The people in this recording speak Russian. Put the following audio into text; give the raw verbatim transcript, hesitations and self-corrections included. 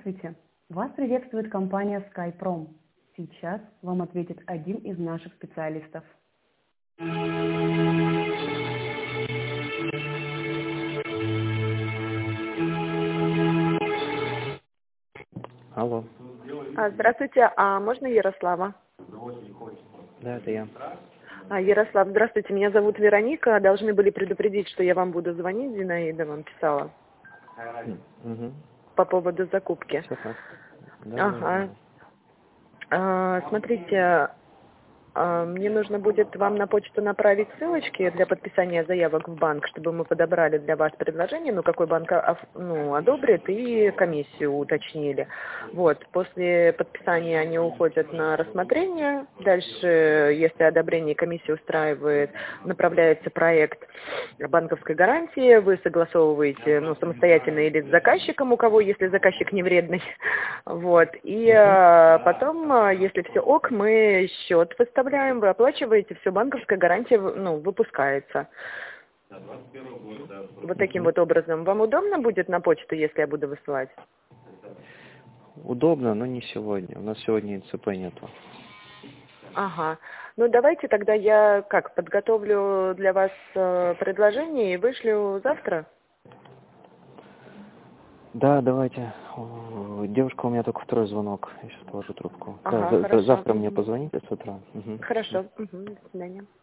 Здравствуйте! Вас приветствует компания SkyProm. Сейчас вам ответит один из наших специалистов. Алло. А, Здравствуйте, а можно Ярослава? Да, это я. А, Ярослав, здравствуйте, меня зовут Вероника. Должны были предупредить, что я вам буду звонить, Зинаида вам писала Угу. по поводу закупки. Все так. Да, Ага. да, да. А, смотрите, а, мне нужно будет вам на почту направить ссылочки для подписания заявок в банк, чтобы мы подобрали для вас предложение, ну, какой банк а, ну, одобрит, и комиссию уточнили. Вот, после подписания они уходят на рассмотрение. Дальше, если одобрение комиссии устраивает, направляется проект банковской гарантии, вы согласовываете, ну, самостоятельно или с заказчиком, у кого, если заказчик не вредный. Вот, и а, потом, если все ок, мы счет выставляем. Вы оплачиваете, все, банковская гарантия, ну, выпускается. Вот таким вот образом. Вам удобно будет на почту, если я буду высылать? Удобно, но не сегодня. У нас сегодня ЦП нету. Ага. Ну, давайте тогда я, как, подготовлю для вас э, предложение и вышлю завтра? Да, давайте. О, девушка, у меня только второй звонок. Я сейчас положу трубку. Ага, Да, за- хорошо. завтра мне позвоните с утра. Угу. Хорошо. Угу. До свидания.